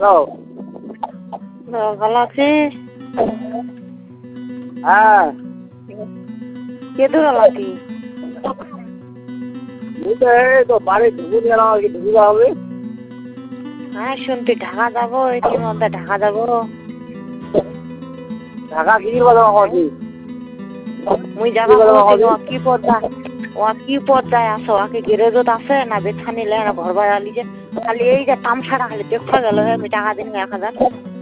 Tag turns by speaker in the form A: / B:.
A: ভালো আছি।
B: হ্যাঁ
A: কে দূর আছি?
B: এই তো বাড়ি ঢুকে গেলাম আর কি, ঢুকে হবে।
A: হ্যাঁ শুনতে ঢাকা যাবো, এটির মধ্যে ঢাকা যাবো।
B: ঢাকা কি কথা বলছি?
A: মুই যাবা কি পর্দা কি পর্দায় আছো? আকে গ্যারেজত আছে না বেছানি লে না ঘর ভাড়া লিজে? খালি এই যে তামসাটা খালি দেখা গেল, আমি টাকা দিন 1000।